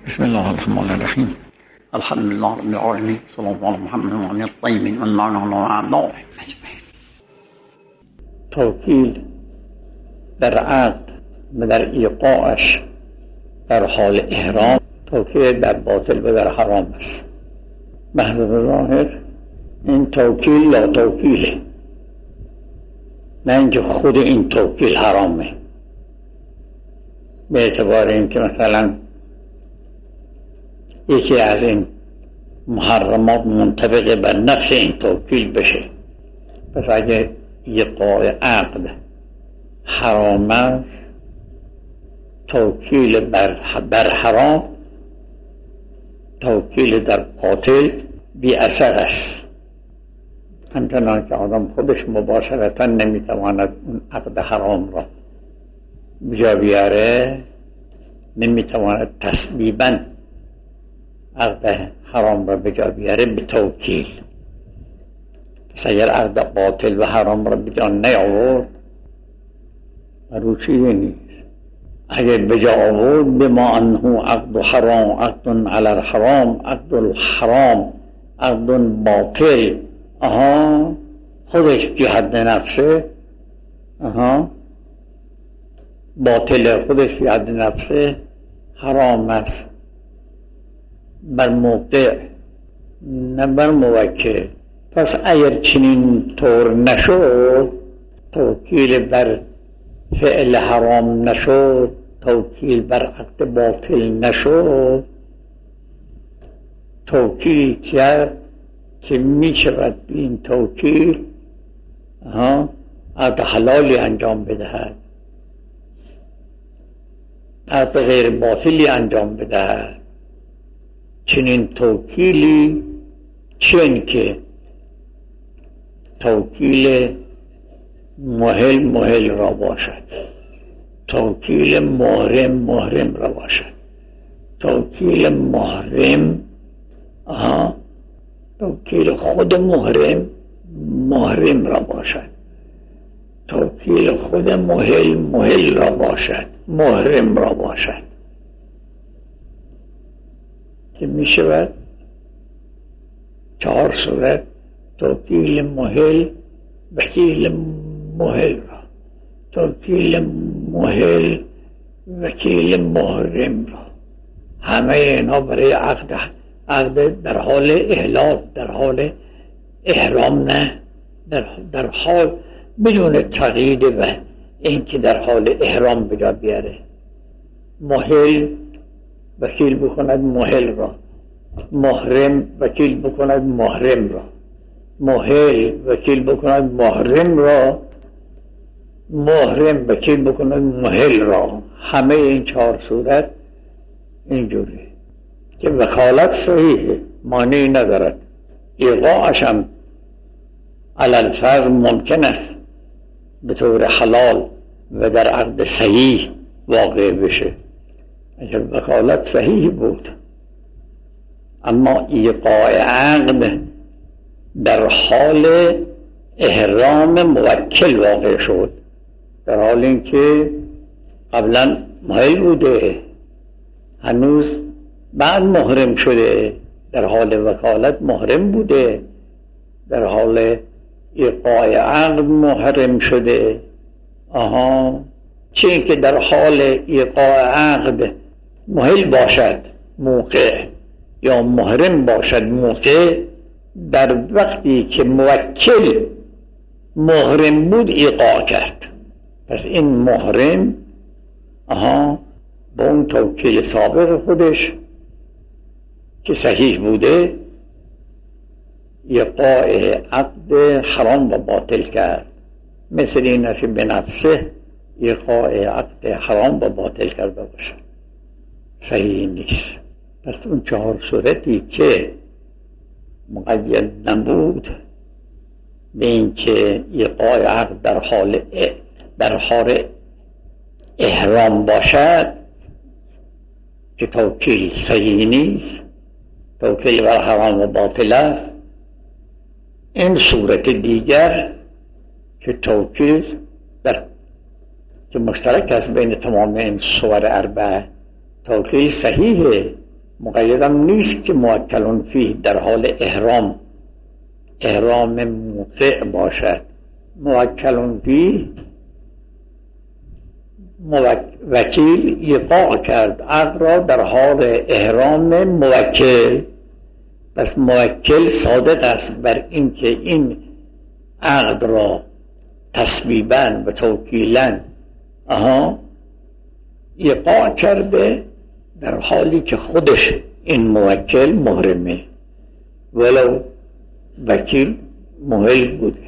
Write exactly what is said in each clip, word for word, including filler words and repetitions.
بسم الله الرحمن الرحیم. الحمد لله رب العالمین، صلی الله علی محمد و علی الطیبین و المعنى اعضاء. توکیل در عقد و در ایقاعش در حال احرام توکیل در باطل و در حرام است. محض ظاهر این توکیل لا توکیله، نه اینکه خود این توکیل حرامه، به اعتبار اینکه مثلا یکی از این محرمات منطبق بر نفس این توکیل بشه. پس اگه ایقاع عقد حرام است، توکیل بر, بر حرام، توکیل در باطل بی اثر است. همچنان که آدم خودش مباشرتا نمیتواند اون عقد حرام را بجا بیاره، نمیتواند تسبیبا عقد حرام را بجا بیاره به توکیل. پس اگر عقد باطل و حرام را بجا نیاورد، مروچی نیست. اگر بجا آورد بما انه عقد حرام عقد علی الحرام عقد الحرام عقد باطل، آها خودش فی حد نفسه، آها باطل خودش فی حد نفسه حرام است، بر موقع نه بر موکل. پس اگر چنین طور نشد، توکیل بر فعل حرام نشد، توکیل بر عقد باطل نشد، توکیل کرد که می شود به این توکیل عقد حلالی انجام بدهد، عقد غیر باطلی انجام بدهد. چنین توکیلی چون که توکیل محل محل را باشد، توکیل محرم محرم را باشد، توکیل محرم آها توکیل خود محرم محرم را باشد، توکیل خود محل محل را باشد، محرم را باشد، که می شود چهار صورت توکیل محل وکیل محل را، توکیل محل وکیل محرم را، همه اینا برای عقد عقد در حال احلال، در حال احرام، نه در, در حال بدون تقیید و اینکه در حال احرام بجا بیاره. محل وکیل بکند محل را، محرم وکیل بکند محرم را، محل وکیل بکند محرم را، محرم وکیل بکند محل را. همه این چهار صورت اینجوری که وکالت صحیحه، مانعی ندارد. ایقاعش هم علی الفرض ممکن است به طور حلال و در عقد صحیح واقع بشه اگر وکالت صحیح بود. اما ایقاع عقد در حال احرام موکل واقع شد، در حال اینکه قبلا محل بوده، هنوز بعد محرم شده، در حال وکالت محرم بوده، در حال ایقاع عقد محرم شده. آها چه اینکه در حال ایقاع عقد محل باشد موقع یا محرم باشد موقع، در وقتی که موکل محرم بود ایقاع کرد، پس این محرم آها با اون توکیل سابق خودش که صحیح بوده ایقاع عقد حرام و باطل کرد. مثل این است به نفسه ایقاع عقد حرام و باطل کرده باشد، صحیح نیست. پس اون چهار صورتی که مقید نبود به این که ایقاع عقد در حال در حال احرام باشد که توکیل صحیح نیست، توکیل بر حرام و باطل است. این صورت دیگر که توکیل در که مشترک است بین تمام این صور اربعه، توکیل صحیحه مقیدم نیست که موکلون فیه در حال احرام احرام موقع باشد. موکلون فیه وکیل ایقاع کرد عقد را در حال احرام موکل، پس موکل صادق است بر اینکه این عقد را تصویباً و توکیلاً آها ایقاع کرده در حالی که خودش این موکل محرمه، ولو وکیل محل بوده.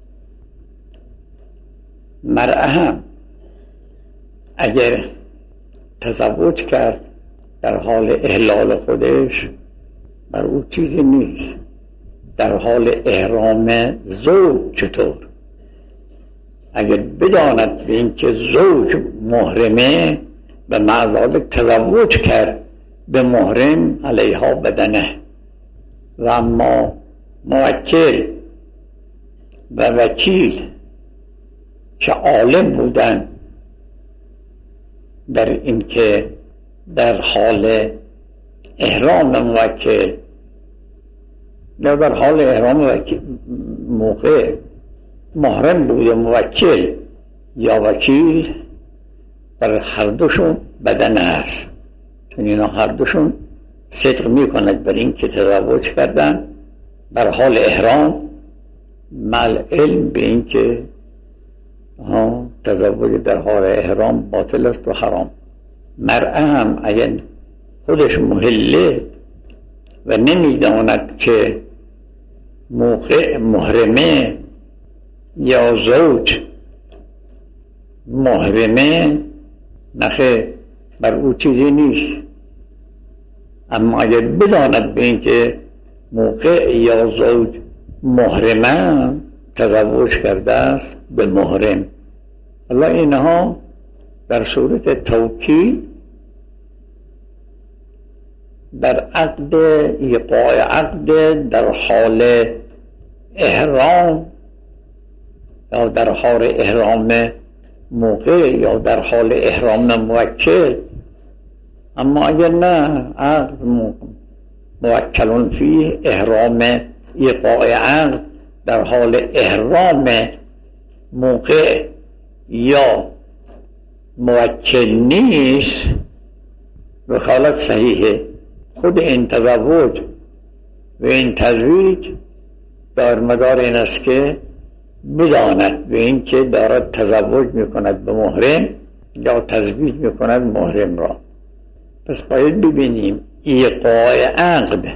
مرأة هم اگر تزوج کرد در حال احلال خودش بر او چیزی نیست. در حال احرام زوج چطور؟ اگر بداند به اینکه زوج محرمه به معذالک تزوج کرد به محرم علیها بدنه، و اما موکل و وکیل که عالم بودن در اینکه در حال احرام موکل یا در حال احرام موقع محرم بوده موکل یا وکیل، بر هر دوشون بدن است، چون اینا هر دوشون صدق میکند بر این که تزوج کردن بر حال احرام، مع علم به این که تزوج در حال احرام باطل است و حرام. مرأة هم اگر خودش محله و نمیداند که موقع محرمه یا زوج محرمه، نخه بر او چیزی نیست. اما اگر بداند به این که موقع یا زوج محرمه تزوج کرده است به محرم، الله اینها در صورت توکیل در عقد ایقاع عقد در حال احرام یا در حال احرام موقع یا در حال احرام موکل. اما اگر نه عقد موکلون فیه احرام ایقاع عقد در حال احرام موقع یا موکل نیست، وکالت صحیحه. خود این تزوج و این تزویج در مدار این است که بداند به این که دارد تزوج میکند به محرم یا تزویج میکند محرم را. پس باید ببینیم ایقاع عقد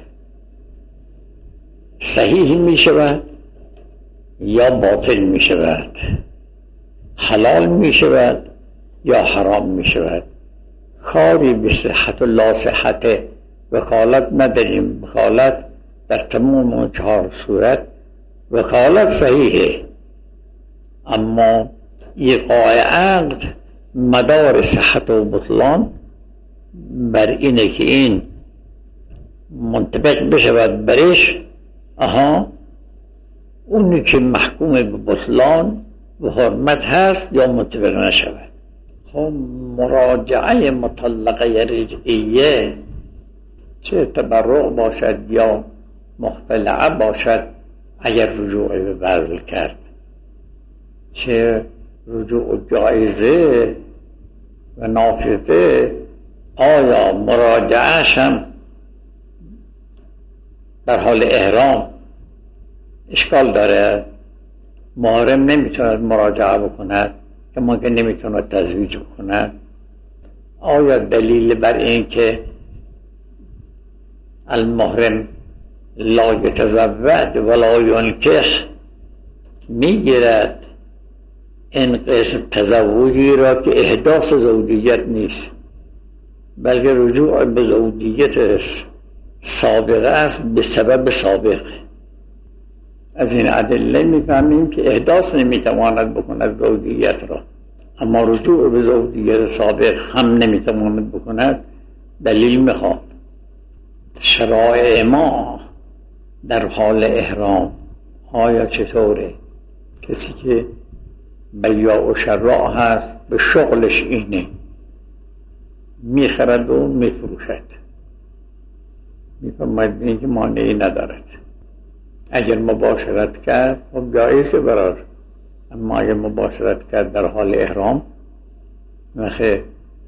صحیح میشود یا باطل میشود، حلال میشود یا حرام میشود. کاری به صحت و لا صحت وکالت نداریم. وکالت در تمام اون چهار صورت وکالت صحیحه، اما ایقاع عقد مدار صحت و بطلان بر اینه که این منطبق بشود برش آها اونی که محکوم به بطلان و حرمت هست یا منطبق نشود. خب مراجعه مطلقه رجعیه چه تبرع باشد یا مختلعه باشد، اگر رجوع به بذل کرد، چه رجوع جایزه و نافذه، آیا مراجعهش هم در حال احرام اشکال داره؟ محرم نمیتوند مراجعه بکند که ما که نمیتوند تزویج بکند. آیا دلیل بر این که المحرم لا یتزوج ولا ینکح میگیرد این قسم تزوجی را که احداث زوجیت نیست، بلکه رجوع به زوجیت سابقه است به سبب سابقه. از این ادله میفهمیم که احداث نمیتواند بکند زوجیت را، اما رجوع به زوجیت سابق هم نمیتواند بکند. دلیل میخواد. شرایع ما در حال احرام آیا چطوره؟ کسی که بیاع و شراع هست به شغلش اینه، میخرد و میفروشد، میفرماید به اینکه مانعی ندارد. اگر مباشرت کرد خب جایزه برار، اما اگر مباشرت کرد در حال احرام نخیر،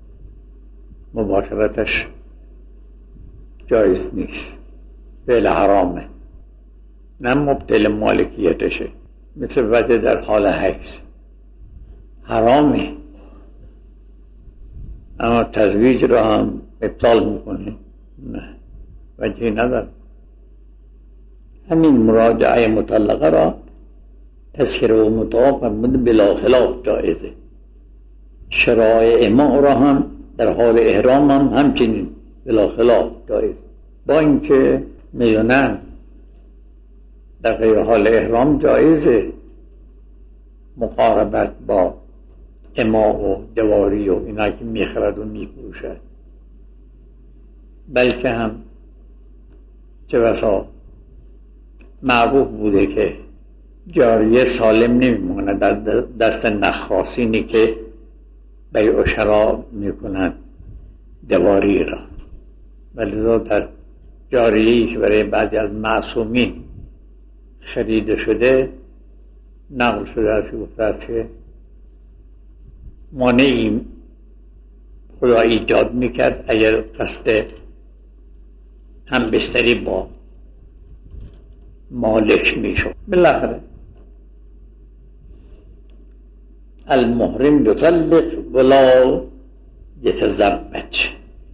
مباشرتش جایز نیست، فعل حرامه، نه مبطل مالکیتشه. مثل وجه در حال حیض حرامه، اما تزویج رو هم ابطال میکنه، نه وجهی نداره. همین مراجعه مطلقه را تذکره و مطابق فرمود بلا خلاف جایزه. شرایع ما را هم در حال احرام هم همچنین بلا خلاف جایز، با اینکه میدونن در غیر حال احرام جایزه مقاربت با اماء و دواری و اینا که میخرد و میفروشد، بلکه هم چه بسا معروف بوده که جاریه سالم نمیمونه در دست نخاسینی که بیع و شرا میکنن دواری را، ولی در جاریه‌ای که برای بعضی از معصومین خریده شده نقل شده است که گفته است که مانعی خدا ایجاد میکرد اگر قصد هم بستری با مالک میشد. بالاخره المحرم یطلق ولا یتزوج.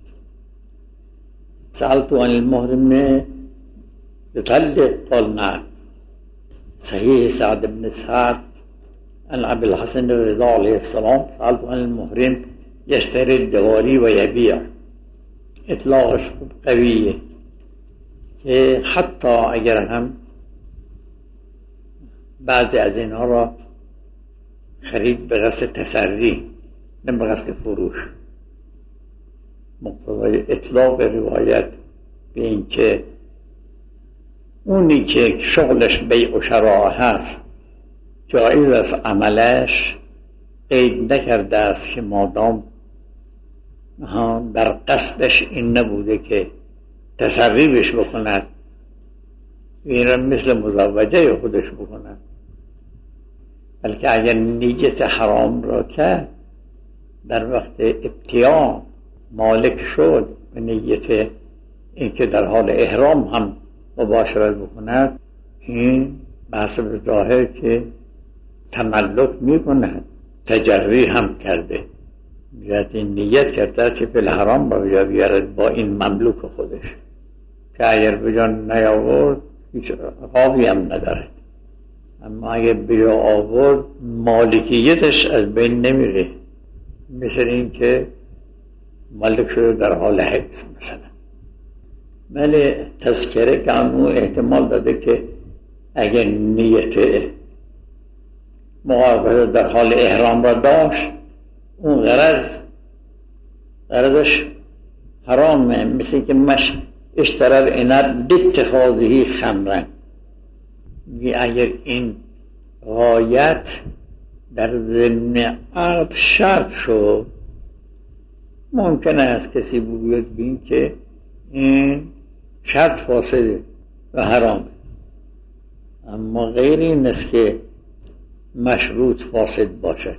سألت عن المحرم يطلق قال نعم. صحيح سعد بن سعد عن أبي الحسن الرضا عليه السلام سألت عن المحرم يشتري الجواري ويبيع. اطلاقش قویه که حتی اگر هم بعضی از اینها را خرید به قصد تسری نه به قصد فروش، مقتضای اطلاق روایت به این که اونی که شغلش بیع و شراء هست جایز است، عملش قید نکرده است که مادام در قصدش این نبوده که تسریبش بکند، این را مثل مزوجه خودش بکند، بلکه اگر نیت حرام را کرد در وقت ابتیاع مالک شد و نیت اینکه در حال احرام هم مباشرت بکند، این بحث ظاهر که تملک میکند، تجری هم کرده، این نیت کرده که فی الحرام با بجا بیارد با این مملوک خودش، که اگر بجا نیاورد هیچ عقابی هم ندارد، اما اگر بجا آورد مالکیتش از بین نمیره، مثل این که مالک شده در حال حیض مثلا. ولی تذکره که همون احتمال داده که اگر نیت مقاربت در حال احرام را داشت، اون غرض غرضش حرامه، مثل که مش اشترال اینت باتخاذه خمرن. اگر این غایت در ضمن عقد شرط شد، ممکن است کسی بگوید بین که این شرط فاسده و حرامه، اما غیر این است که مشروط فاسد باشد.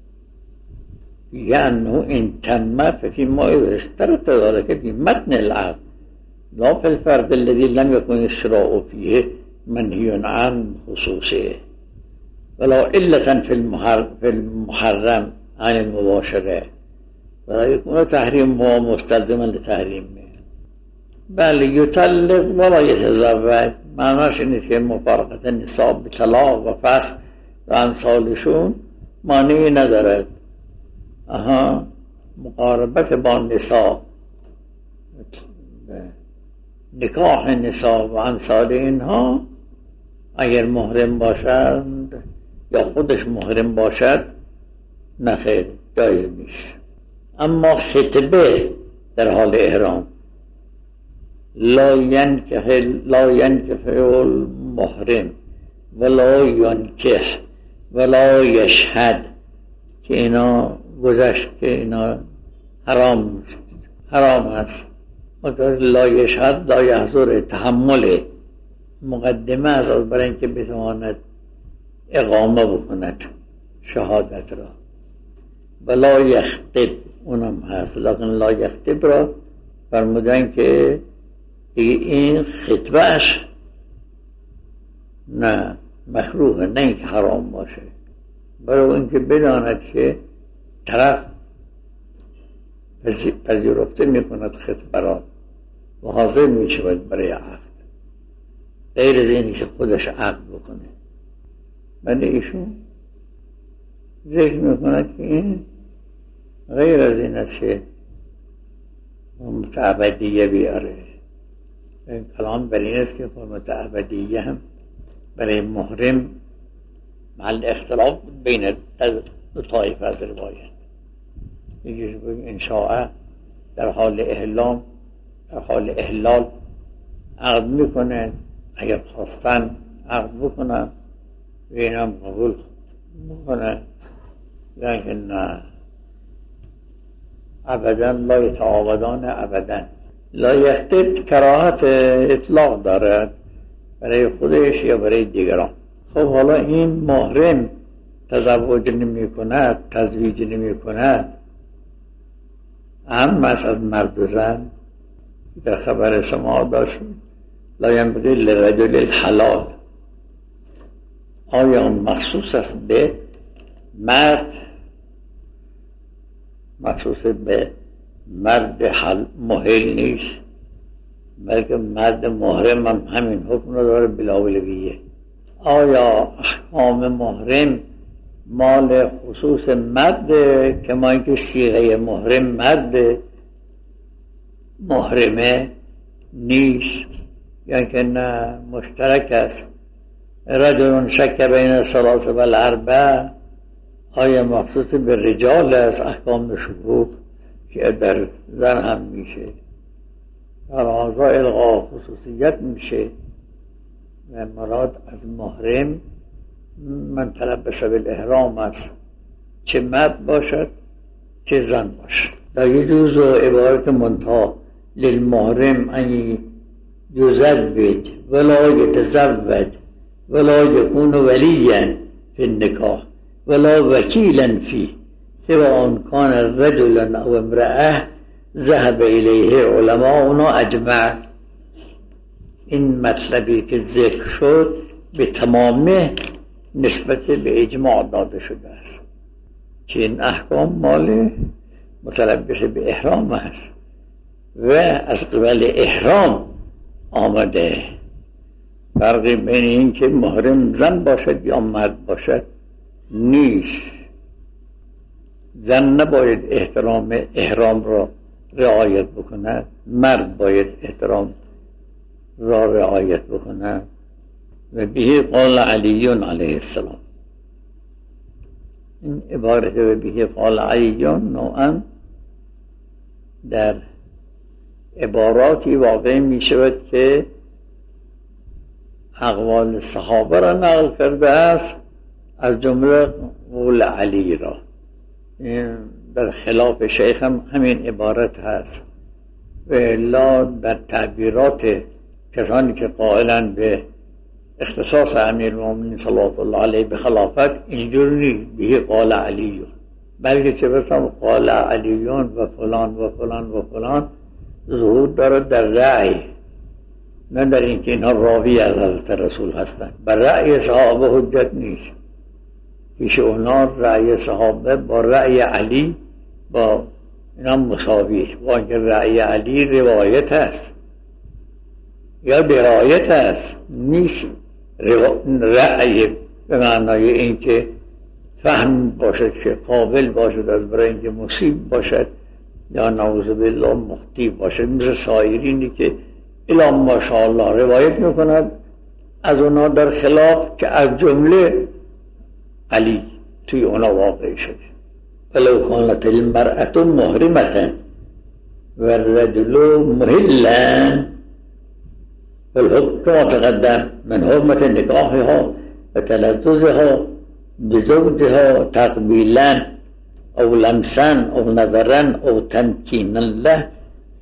یعنی این تم فی ما اشترط ذلك فی متن العقد لا فی الفرد الذي لم يكن الشراء فيه منهی عن خصوصه ولا علة في المحرم عن المباشره ولا يكون تحریم و مستلزما لتحریم. بله یطلق ولا یتزوج معناش اینه که مفارقت نساء به طلاق و فسخ و امثالشون مانعی ندارد. اها مقاربت با نساء، نکاح نساء و امثال اینها اگر محرم باشند یا خودش محرم باشد نخیر، جایز نیست. اما خطبه در حال احرام لا ینکح لا ینکح المحرم ولا ینکح ولا یشهد، که اینا گذشت که اینا حرام حرام است. لا یشهد لا یحضر تحمل مقدمه است برای اینکه بتواند اقامه بکند شهادت را. ولا یخطب اونم هست، لیکن لا یخطب را فرمودن که دیگه این خطبهش نه مکروه، نه اینکه حرام باشه، برای اینکه بداند که طرف پذیرفته میکند خطبه را و حاضر میشود برای عقد، غیر از این که خودش عقد بکنه. ولی ایشون ذکر میکند که این غیر از این است که متعبدیه بیاره. این کلام بر این است که متعبدیه هم برای محرم محل اختلاف بین دو طایفه از روایت. یکیش بگیم انشاء در حال احلام در حال احلال عقد میکنه، اگر خواستن عقد بکنه و اینم قبول بکنه، لیکن نه ابدا لا یتعاودان ابدا. لا یخطب کراهت اطلاق دارد برای خودش یا برای دیگران. خب حالا این محرم تزوج نمی کند، تزویج نمی کند، هم از مرد و زن در خبر سماع داشت لا ینبغی للرجل الحلال. آیا مخصوص است به مرد، مخصوص به مرد حل محل نیست، بلکه مرد محرم هم همین حکم رو داره بلاولویه. آیا احکام محرم مال خصوص مرد که ما اینکه صیغه محرم مرد محرمه نیست، یا که نه مشترک است؟ رجل شک بین الثلاث و الاربع، آیا مخصوص به رجال است احکام شکوک که در زن هم میشه؟ در آزا الغا خصوصیت میشه و مراد از محرم من تلبس بالاحرام است، چه مرد باشد چه زن باشد. در یه جوز عبارت منتهی للمحرم ان یزوج ولا یتزوج ولا یکون ولیا فی النکاح ولا وکیلا فیه سواء کان رجلا او امرأه ذهب الیه علماؤنا اجمع. این مطلبی که ذکر شد به تمامه نسبت به اجماع داده شده است که این احکام مال متلبس به احرام است و از قبل احرام آمده. فرقی بین این که محرم زن باشد یا مرد باشد نیست. زن نباید احترام احرام را رعایت بکند، مرد باید احترام را رعایت بکند. و به قال علی علیه السلام، این عبارت و به قال علی نوعا در عباراتی واقع می شود که اقوال صحابه را نقل کرده است، از جمله قول علی را. این در خلاف شیخ هم همین عبارت هست و الا در تعبیرات کسانی که قائلن به اختصاص امیر المؤمنین صلی الله علیه به خلافت اینجور نیست به قال علیون، بلکه چه بسام قال علیون و فلان و فلان و فلان ظهور دارد در رأی، نه در اینکه اینها راوی از حضرت رسول هستند. بر رأی صحابه حجت نیست، پیش اونا رأی صحابه با رأی علی با اینا مساویه، با اینکه رأی علی روایت است یا درایت است، نیست رأی به معنای اینکه فهم باشد که قابل باشد از برای اینکه مصیب باشد یا نعوذ بالله مخطی باشد، مثل سایرینی که الا ماشاءالله روایت میکند از اونا در خلاف که از جمله علی توی اونا واقع شده. ولو کانت المرأة محرمة و الرجل محلا فالحكم كما تقدم من حرمة نکاحها و تلذذها بزوجها تقبیلا او لمسا او نظرا او تمکینا له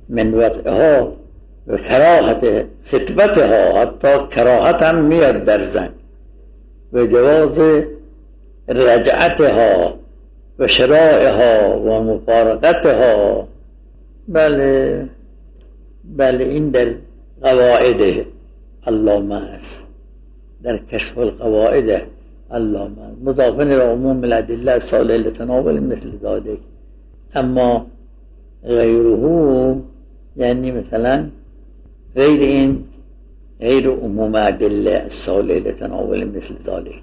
من وطئها و کراهت خطبتها، حتی کراهت هم میاد در زن، و جواز رجعتها و شرائها و مفارقتها. بله بله این در قواعد علامه است، در کشف القواعد علامه، مضافن لعموم الادله الصالحه لتناول مثل ذلك. اما غیره یعنی مثلا غیر این، غیر عموم ادله الصالحه لتناول مثل ذلك،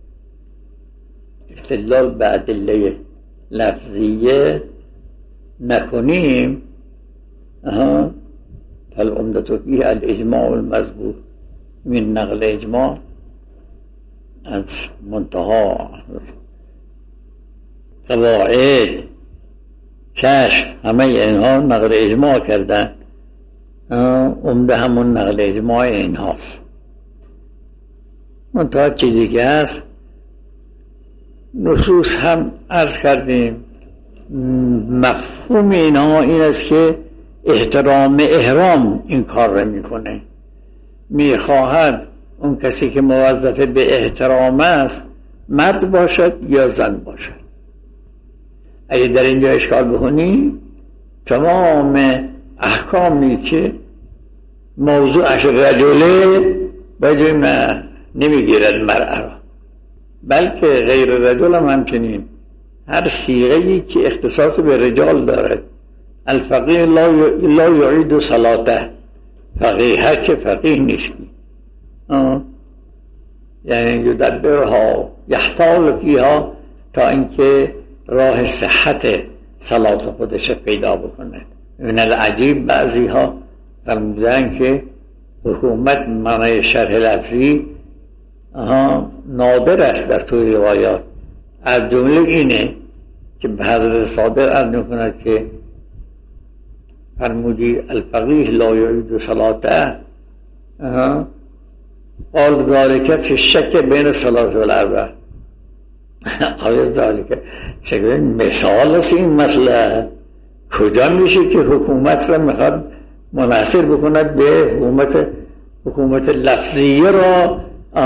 استدلال به ادله لفظیه نکنیم، اها فالعمدة فيه الاجماع المذکور من نقل اجماع از منتهى قواعد کشف، همه اینها نقل اجماع کردن، عمده همون نقل اجماع اینهاست. منتها چیزی دیگه هست، نصوص هم عرض کردیم مفهوم اینها این است که احترام احرام این کار رو میکنه، میخواهد اون کسی که موظف به احترام است مرد باشد یا زن باشد. اگه در اینجا اشکال بکنی تمام احکامی که موضوعش رجله بدون ما نمیگیرد مرأة را، بلکه غیر رجل هم همچنین، هر صیغه‌ای که اختصاص به رجال دارد. الفقیه لا یعید صلاته، فقیه که فقیه نیست، یعنی یدبرها یحتال فیها تا اینکه راه صحت صلات خودش پیدا بکند. من العجیب بعضی ها فرمودن که حکومت معنی شرح لفظی نادر است در توی روایات. از جمله اینه که به حضرت صادق عرض می‌کند که فرمودی الفقیه لا یعید صلاته، قال ذالک فی الشک بین صلات والاربع. آیا ذالک شکل مثال است این مسئله؟ کجا میشه که حکومت را میخواد منحصر بکند به حکومت حکومت لفظیه را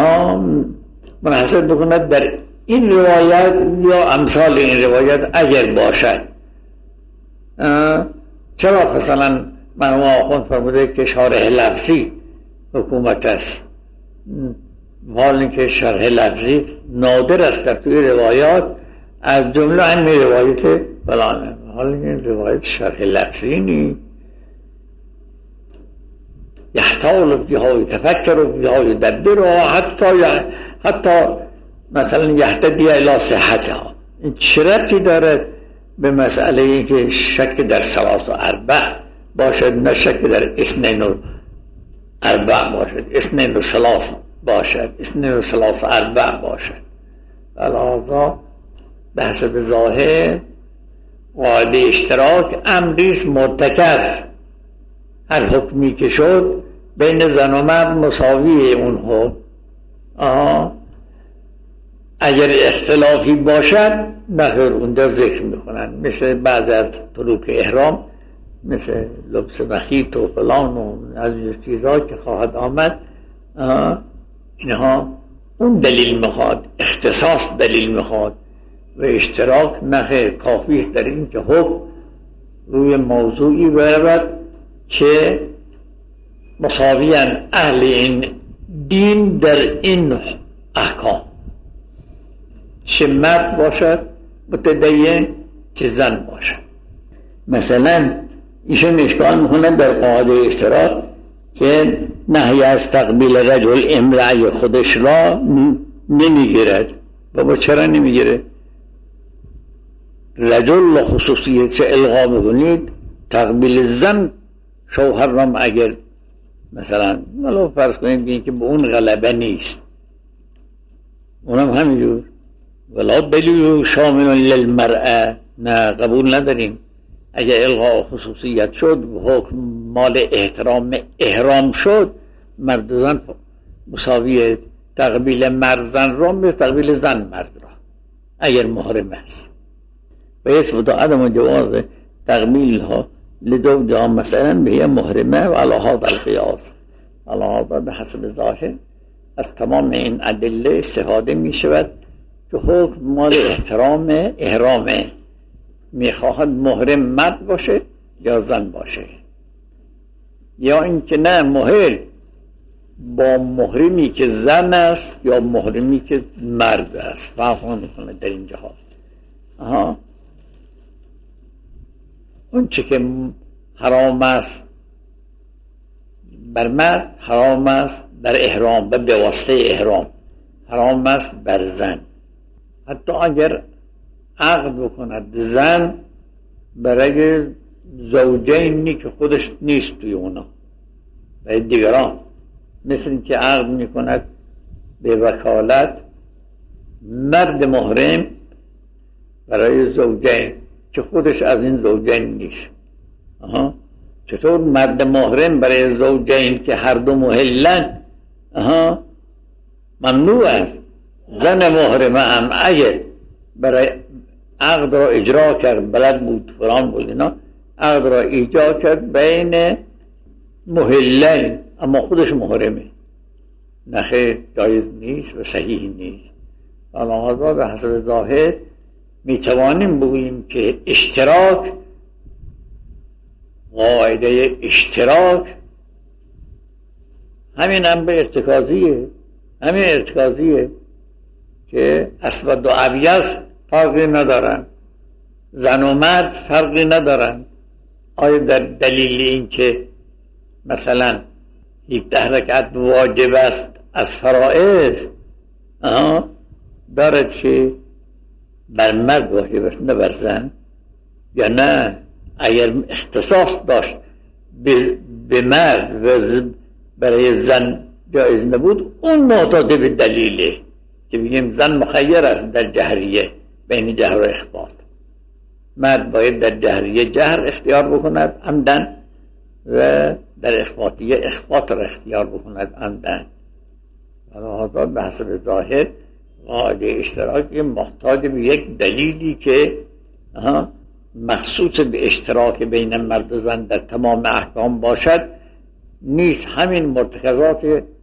منحصر بکند در این روایت یا امثال این روایت اگر باشد؟ چرا مثلا مرحوم آخوند فرموده که شارح لفظی حکومت است، حال که شرح لفظی نادر است در توی روایات، از جمله همین روایت فلانه، حال این روایت شرح لفظی نی یحتال فیها یتفکر فیها یدبر، حتی حتی مثلا یهتدی الی صحتها. این چه ربطی دارد به مسئله ای که شک در ثلاث و اربع باشد، نه شک در اثنین و اربع باشد، اثنین و ثلاث باشد، اثنین و ثلاث و اربع باشد. لذا به حسب ظاهر قاعده اشتراک امریست مرتکز، هر حکمی که شد بین زن و مرد مساوی اون حکم. آها اگر اختلافی باشد نخیر اونجا ذکر میکنن، مثل بعض از طرق احرام، مثل لبس مخیط و فلان و از چیزها که خواهد آمد، اینها اون دلیل میخواد، اختصاص دلیل میخواد و اشتراک نخیر. کافی در این که حکم روی موضوعی برود که مساویان اهل این دین در این احکام، چه مرد باشد متدین چه زن باشد. مثلا ایشون اشکال میکنه در قاعده اشتراک که نهی از تقبیل رجل امرأة خودش را نمیگیرد. بابا چرا نمیگیره؟ رجل خصوصیت چه الغا میکنید، تقبیل زن شوهر را اگر مثلا ولو فرض کنید بگید که به اون غلبه نیست، اونم همینجور ولا دلیل شامل للمرأة، نه قبول نداریم. اگر الغا خصوصیت شد حکم مال احترام احرام شد، مرد و زن مساویه، تقبیل مرد زن را مثل تقبیل زن مرد را اگر محرم است. و اسم دو عدم جواز تقبیل ها لزوجها مثلا به محرمه و علی هذا القیاس، علی هذا به حسب ظاهر از تمام این ادله استفاده می شود که حکم مال احترام احرامه، میخواهد محرم مرد باشه یا زن باشه، یا اینکه نه محل با محرمی که زن است یا محرمی که مرد است فرق نمیکنه در این جهات. آها اون چه که حرام است بر مرد حرام است در احرام و به واسطه احرام حرام است بر زن، حتی اگر عقد بکند زن برای زوجینی که خودش نیست توی اونا و دیگران، مثل این که عقد میکند به وکالت مرد محرم برای زوجین که خودش از این زوجین نیست. آها چطور مرد محرم برای زوجین که هر دو محلن آها ممنوع است، زن محرمه هم اگر برای عقد را اجرا کرد، بلد بود فران بود اینا، عقد را اجرا کرد بین محلین اما خودش محرمه، نخیر جایز نیست و صحیح نیست. حالا به حسب ظاهر می توانیم بگوییم که اشتراک، قاعده اشتراک همین امر ارتکازیه، همین ارتکازیه که اسود و ابیض فرقی ندارن، زن و مرد فرقی ندارن. آیا در دلیل این که مثلا یک ده رکعت واجب است از فرائض آها دارد که بر مرد واجب است نه بر زن، یا نه اگر اختصاص داشت به مرد و برای زن جایز نبود اون معتاد به دلیله که بگیم زن مخیر است در جهریه بین جهر و اخفات، مرد باید در جهریه جهر اختیار بکند عمدن و در اخفاتیه اخفات را اختیار بکند عمدن. حالا به حسب ظاهر قاعده اشتراکی محتاج به یک دلیلی که مخصوص به اشتراک بین مرد و زن در تمام احکام باشد نیست. همین مرتکزات